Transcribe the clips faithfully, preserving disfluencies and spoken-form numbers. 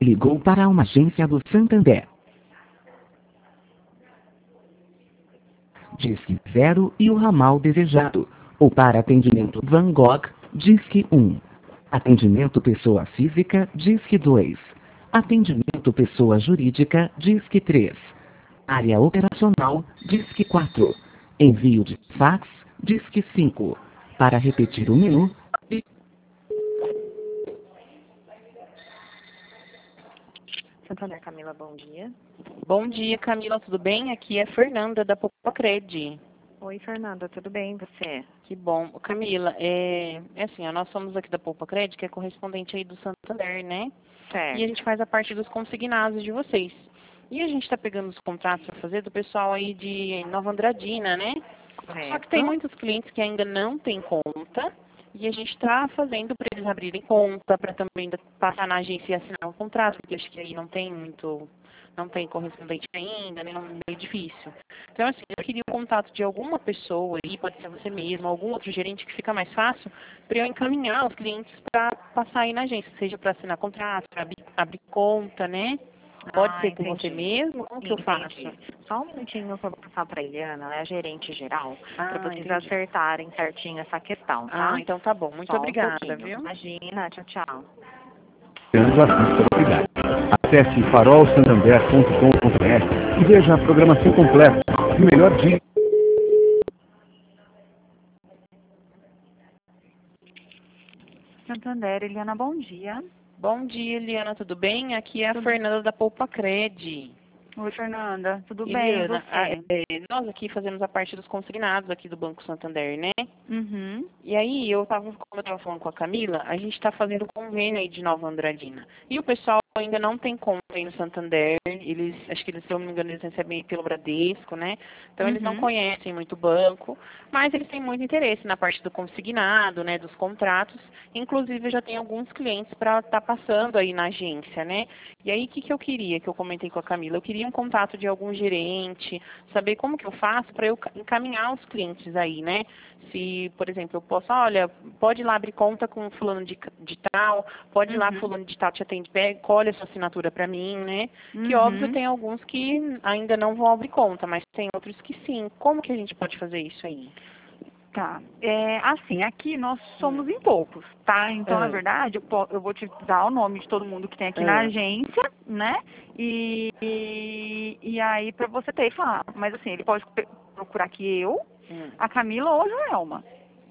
Ligou para uma agência do Santander. Disque zero e o ramal desejado. Ou para atendimento Van Gogh, Disque um. Atendimento pessoa física, Disque dois. Atendimento pessoa jurídica, Disque três. Área operacional, Disque quatro. Envio de fax, Disque cinco. Para repetir o menu, Santander, Camila, bom dia. Bom dia, Camila, tudo bem? Aqui é Fernanda, da Popacred. Oi, Fernanda, tudo bem, você? Que bom. Camila, é, é assim, ó, nós somos aqui da Popacred, que é correspondente aí do Santander, né? Certo. E a gente faz a parte dos consignados de vocês. E a gente está pegando os contratos para fazer do pessoal aí de Nova Andradina, né? Correto. Só que tem muitos clientes que ainda não têm conta. E a gente está fazendo para eles abrirem conta, para também passar na agência e assinar um contrato, porque acho que aí não tem muito, não tem correspondente ainda, né? Não é meio difícil. Então, assim, eu queria o contato de alguma pessoa aí, pode ser você mesmo, algum outro gerente que fica mais fácil, para eu encaminhar os clientes para passar aí na agência, seja para assinar contrato, para abrir, abrir conta, né? Pode Ah, ser com entendi. você mesmo? Como que eu faço? Entendi. Só um minutinho que eu vou passar para a Eliana, ela é a gerente geral, para Ah, vocês entendi. acertarem certinho essa questão, tá? Ah, então tá bom. Muito Só um obrigada, pouquinho. viu? Imagina, tchau, tchau. Esperando a sua cidade. Acesse farol santander ponto com ponto br e veja a programação completa e o melhor dia. Santander, Eliana, bom dia. Bom dia, Eliana, tudo bem? Aqui é a Fernanda da Popacred. Oi, Fernanda, tudo bem, e Eliana, a- você? é, nós aqui fazemos a parte dos consignados aqui do Banco Santander, né? Uhum. E aí, eu tava, como eu estava falando com a Camila, a gente está fazendo convênio aí de Nova Andradina. E o pessoal ainda não tem conta aí no Santander, eles, acho que eles, se eu não me engano, eles recebem pelo Bradesco, né? Então, eles não Uhum. conhecem muito o banco, mas eles têm muito interesse na parte do consignado, né, dos contratos. Inclusive, eu já tenho alguns clientes para estar passando aí na agência, né? E aí, o que, que eu queria, que eu comentei com a Camila? Eu queria um contato de algum gerente, saber como que eu faço para eu encaminhar os clientes aí, né? Se, por exemplo, eu posso, olha, pode ir lá abrir conta com fulano de, de tal, pode ir lá Uhum. fulano de tal te atende, pega, colhe a sua assinatura para mim, né? Que Uhum. óbvio tem alguns que ainda não vão abrir conta, mas tem outros que sim. Como que a gente pode fazer isso aí? Tá. É, assim, aqui nós somos em poucos, tá? Então, na Ah. verdade, eu, po- eu vou te dar o nome de todo mundo que tem aqui na Ah. agência, né? E, e, e aí, pra você ter e falar. Mas, assim, ele pode pe- procurar aqui eu, Hum. a Camila ou a Joelma.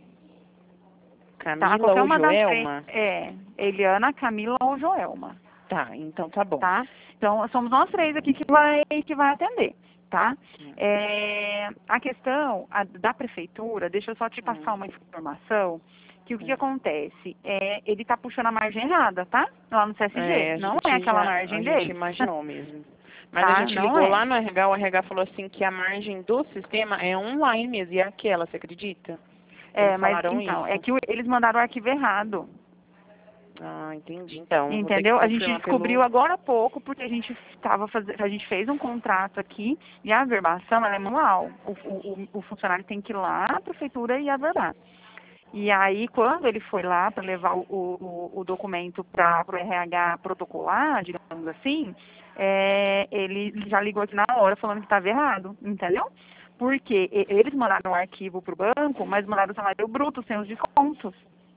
Tá? Camila Qualquer ou uma das três. Joelma? É, Eliana, Camila ou Joelma, Tá, então tá bom. tá? Então, somos nós três aqui que vai, que vai atender, tá? Hum. É, a questão a- da prefeitura, deixa eu só te passar Hum. uma informação, que o que, que Hum. acontece? É, ele está puxando a margem errada, tá? Lá no C S G. É, a Não gente é aquela já, margem a gente dele. imaginou mesmo. Mas Tá? a gente Não ligou é. lá no R H, o R H falou assim que a margem do sistema é online mesmo, e é aquela, você acredita? É, Eles mas falaram então, isso. é que o- eles mandaram o arquivo errado. Ah, entendi. Então, vou ter que Entendeu? A gente confirmar descobriu pelo... agora há pouco, porque a gente tava fazendo, a gente fez um contrato aqui e a averbação ela é manual. O, o, o- o funcionário tem que ir lá na prefeitura e averbar. E aí, quando ele foi lá para levar o, o, o documento para o R H protocolar, digamos assim, é, ele já ligou aqui na hora falando que estava errado, entendeu? Porque e- eles mandaram o arquivo para o banco, mas mandaram o salário bruto, sem os descontos.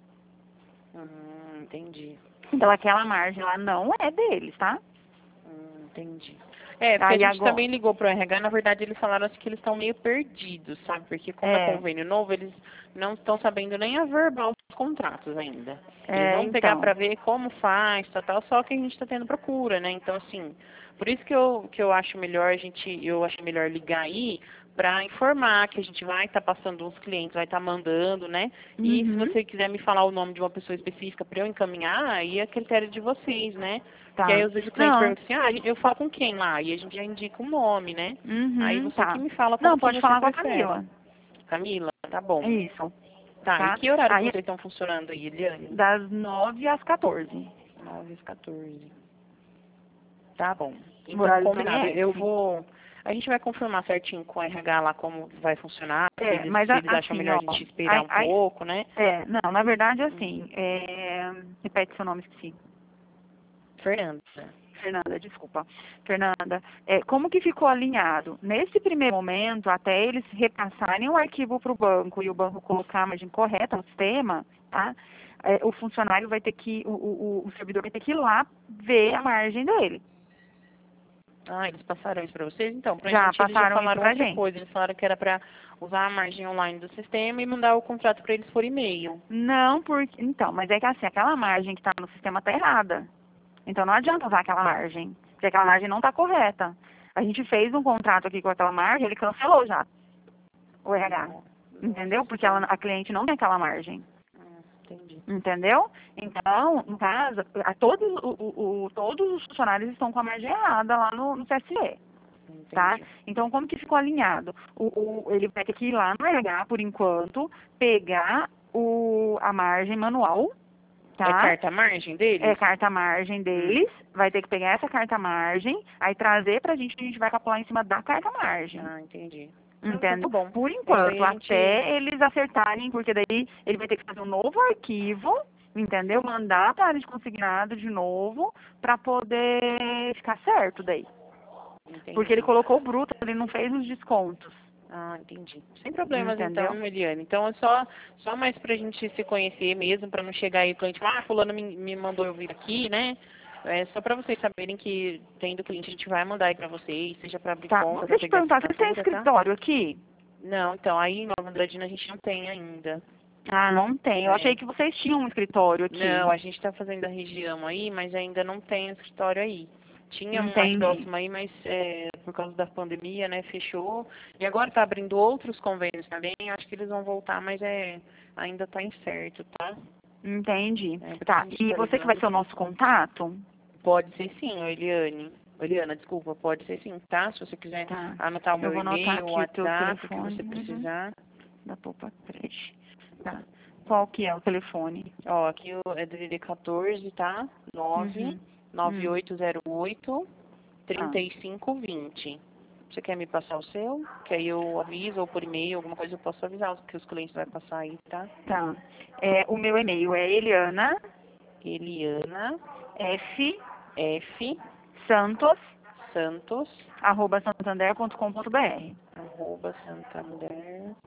Hum, entendi. Então, aquela margem lá não é deles, tá? Hum, entendi. É, porque Aí a gente agora, também ligou pro R H, na verdade eles falaram assim que eles estão meio perdidos, sabe? Porque como é, é, convênio novo, eles não estão sabendo nem averbar os contratos ainda. Eles é, vão pegar então, para ver como faz, tal, tal, só que a gente está tendo procura, né? Então, assim, por isso que eu, que eu acho melhor a gente, eu acho melhor ligar aí para informar que a gente vai estar passando uns clientes, vai estar mandando, né? E se uhum, você quiser me falar o nome de uma pessoa específica para eu encaminhar, aí é critério de vocês, né? tá. Que aí às vezes o cliente Não, pergunta assim, ah, eu falo com quem lá? E a gente já indica um nome, né? Aí uhum, você que tá. me fala como Não, que pode você falar com a prefere. Camila. Camila, tá É bom. isso, Tá, e tá? que horário que Aí, vocês estão funcionando aí, Eliane? das nove às quatorze. nove às quatorze. Tá bom. O Então, horário do combinado. M S. Eu vou... A gente vai confirmar certinho com o R H lá como vai funcionar, se É, eles, mas se a- eles acham assim, melhor ó, a gente esperar aí, um aí, pouco, né? é, não, na verdade, assim, é, repete seu nome, esqueci. Fernanda. Fernanda, desculpa. Fernanda, é, como que ficou alinhado? Nesse primeiro momento, até eles repassarem o arquivo para o banco e o banco colocar a margem correta no sistema, tá? É, o funcionário vai ter que, o, o, o servidor vai ter que ir lá ver a margem dele. Ah, eles passaram isso para vocês? Então, pra Já gente, eles já passaram isso falaram pra outra gente. coisa. Eles falaram que era para usar a margem online do sistema e mandar o contrato para eles por e-mail. Não, porque. Então, mas é que assim, aquela margem que está no sistema está errada. Então não adianta usar aquela margem, porque aquela margem não está correta. A gente fez um contrato aqui com aquela margem, ele cancelou já o R H. Entendeu? Porque ela, a cliente não tem aquela margem. Hum, entendi. Entendeu? Então, no caso, a todos, o, o, o- todos os funcionários estão com a margem errada lá no, no C S E. Entendi. Tá? Então, como que ficou alinhado? O, o, ele vai ter que ir lá no R H, por enquanto, pegar o, a margem manual, tá? É carta margem deles? É carta margem deles, vai ter que pegar essa carta margem, aí trazer pra gente, que a gente vai calcular em cima da carta margem. Ah, entendi. Entendeu? Tá bom. Por Isso enquanto, aí a gente- até eles acertarem, porque daí ele vai ter que fazer um novo arquivo, entendeu? Mandar para a área de consignado de novo, para poder ficar certo daí. Entendi. Porque ele colocou o bruto, ele não fez os descontos. Ah, entendi. Sem problemas, Entendeu? então, Eliane. Então é só, só mais pra gente se conhecer mesmo, pra não chegar aí o cliente, ah, fulano me, me mandou eu vir aqui, né? É só pra vocês saberem que, tendo cliente, a gente vai mandar aí pra vocês, seja pra abrir Tá, conta, deixa eu pra te pegar perguntar, vocês têm assinatura, tá? escritório aqui? Não, então, aí em Nova Andradina a gente não tem ainda. Ah, não tem. Eu É. achei que vocês tinham um escritório aqui. Não, a gente tá fazendo a região aí, mas ainda não tem escritório aí. Tinha um mais Entendi. próximo aí, mas é, por causa da pandemia, né, fechou. E agora tá abrindo outros convênios também, acho que eles vão voltar, mas é, ainda tá incerto, tá? Entendi. É, por Tá, isso a gente e tá você que vai ligando. ser o nosso contato? Pode ser sim, ô Eliane. Ô, Eliana, desculpa, pode ser sim, tá? Se você quiser Tá. anotar o Eu meu vou anotar e-mail, o aqui o teu WhatsApp, o que telefone. você Uhum. precisar. Da Poupa Creche. Tá. Qual que é o telefone? Ó, aqui o- é D D D quatorze, tá? nove Uhum. nove oito zero oito Ah. trinta e cinco vinte. Você quer me passar o seu? Que aí eu aviso, ou por e-mail, alguma coisa eu posso avisar que os clientes vão passar aí, tá? Tá. É, o meu e-mail é Eliana Eliana F F Santos Santos arroba santander ponto com ponto br. arroba santander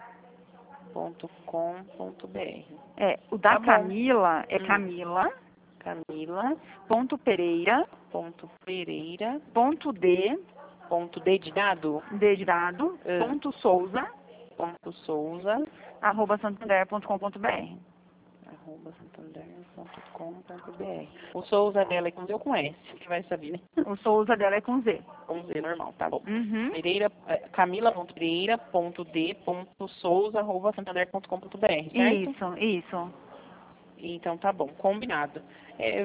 ponto com ponto br. É, o da Tá bom. Camila é Hum. Camila Camila ponto Pereira ponto Pereira ponto D ponto D de dado D de dado Ah. ponto Souza ponto Souza arroba santander ponto com ponto br. arroba santander ponto com ponto br. O Souza dela é com Z ou com S? Que vai saber, né? O Souza dela é com Z. Com Z normal, tá bom. Uhum. Pereira, Camila ponto Pereira ponto D ponto Souza arroba santander ponto com ponto br, certo? Isso, isso. Então tá bom, combinado. É,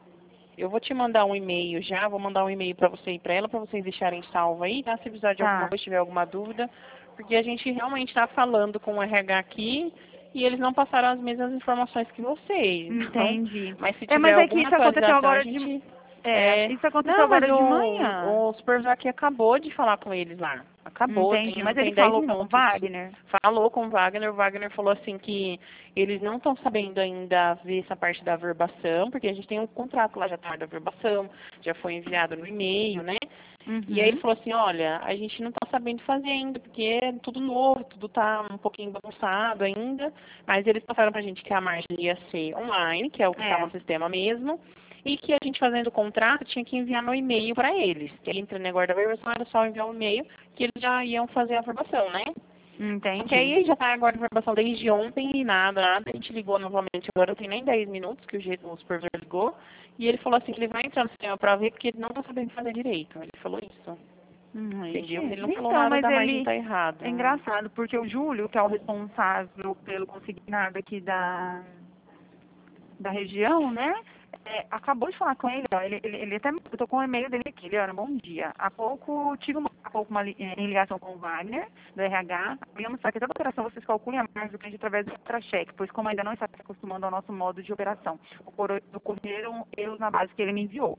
eu vou te mandar um e-mail já, vou mandar um e-mail para você e para ela, para vocês deixarem salvo aí, tá? Se precisar de Tá. alguma coisa, tiver alguma dúvida, porque a gente realmente está falando com o R H aqui e eles não passaram as mesmas informações que vocês. Então, Entendi. mas se É, tiver mas é que alguma isso aconteceu atualização, agora a gente... de É, É. isso aconteceu Não, agora mas de o, manhã. o supervisor aqui acabou de falar com eles lá. Acabou, Entendi, tem, mas tem ele dez falou com o minutos. Wagner. Falou com o Wagner, o Wagner falou assim que eles não estão sabendo ainda ver essa parte da averbação, porque a gente tem um contrato lá já tá da averbação, já foi enviado no e-mail, né? Uhum. E aí ele falou assim, olha, a gente não está sabendo fazer ainda, porque é tudo novo, tudo tá um pouquinho bagunçado ainda, mas eles passaram pra gente que a margem ia ser online, que é o que está É. no sistema mesmo, e que a gente fazendo o contrato tinha que enviar no e-mail para eles. Que entra no negócio da averbação, era só enviar um e-mail, que eles já iam fazer a averbação, né? Entendi. Porque aí já tá agora a averbação desde ontem e nada, nada. A gente ligou novamente, agora não tem nem dez minutos que o, jeito, o supervisor ligou. E ele falou assim que ele vai entrar no sistema para ver porque ele não tá sabendo fazer direito. Ele falou isso. Hum, Entendeu? Ele não então, falou nada mas da margem ele... tá errado. É engraçado, porque o Júlio, que é o responsável pelo consignado aqui da, da região, né? É, acabou de falar com ele, ó, ele, ele, ele até eu tô com o e-mail dele aqui, Eliana, bom dia. Há pouco tive uma, há pouco uma li- em ligação com o Wagner, do R H, podemos saber que toda operação vocês calculem a margem do cliente através do contra-cheque, pois como ainda não está se acostumando ao nosso modo de operação, ocor- ocorreram erros na base que ele me enviou.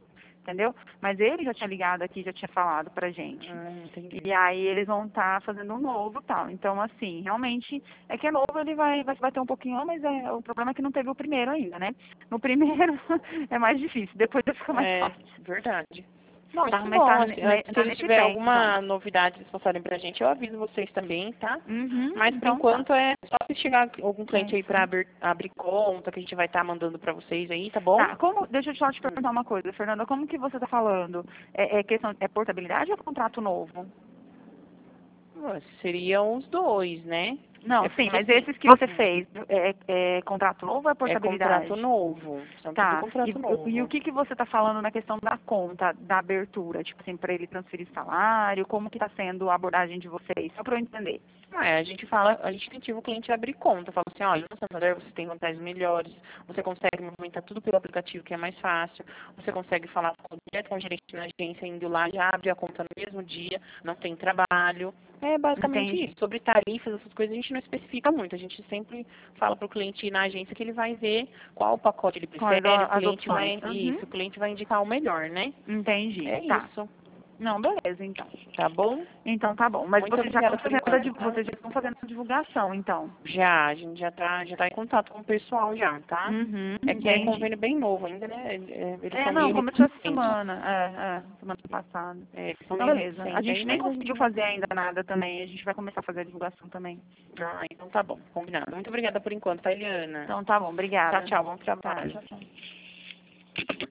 entendeu? Mas ele já tinha ligado aqui, já tinha falado pra gente. Ah, entendi. E aí eles vão estar fazendo um novo e tal. Então, assim, realmente, é que é novo, ele vai, vai, vai ter um pouquinho, mas é, o problema é que não teve o primeiro ainda, né? No primeiro é mais difícil, depois fica mais É, fácil. verdade. Não, Tá, mas mas tá, tá, ne- se ne- se tá eles nesse tiverem pé, alguma então. novidade eles passarem pra gente, eu aviso vocês também, tá? Uhum, Mas por então enquanto tá. é só se chegar algum cliente É aí pra abrir, abrir conta, que a gente vai estar mandando pra vocês aí, tá bom? Tá, como, deixa eu só te Hum. perguntar uma coisa, Fernanda, como que você tá falando? É, é questão, é portabilidade ou é contrato novo? Ah, seriam os dois, né? Não, É sim, porque, mas assim, esses que você hum, fez, é, é contrato novo ou é é portabilidade? contrato novo. São tudo Tá, e, contrato novo. e o que que você está falando na questão da conta, da abertura? Tipo assim, para ele transferir salário, como que está sendo a abordagem de vocês? Só para eu entender. Ah, é, a gente fala, a gente incentiva o cliente a abrir conta. Fala assim, olha, no Santander você tem vantagens melhores, você consegue movimentar tudo pelo aplicativo, que é mais fácil, você consegue falar com, direto com o gerente na agência, indo lá, já abre a conta no mesmo dia, não tem trabalho. É basicamente Entendi. isso. Sobre tarifas, essas coisas, a gente não especifica muito. A gente sempre fala para o cliente ir na agência que ele vai ver qual pacote ele Quais prefere, o as cliente vai, opções? Uhum. isso, o cliente vai indicar o melhor, né? Entendi. É Tá. isso, Não, beleza, então. tá bom? Então tá bom. Mas Muito vocês já obrigada estão por fazendo a, enquanto, div- tá? vocês já estão fazendo a divulgação, então. Já, a gente já tá, já tá em contato com o pessoal já, tá? Uhum. É que é Entendi. convênio bem novo ainda, né? É, eles É, são não, meio começou essa reticentes. semana. É, é, semana passada. É, eles são Então, meio beleza. A reticentes aí, gente nem mas a conseguiu gente... fazer ainda nada também. A gente vai começar a fazer a divulgação também. Ah, então tá bom, combinado. Muito obrigada por enquanto, tá, Eliana? Então tá bom, obrigada. Tchau, tchau, bom Tá, trabalho. tchau, tchau.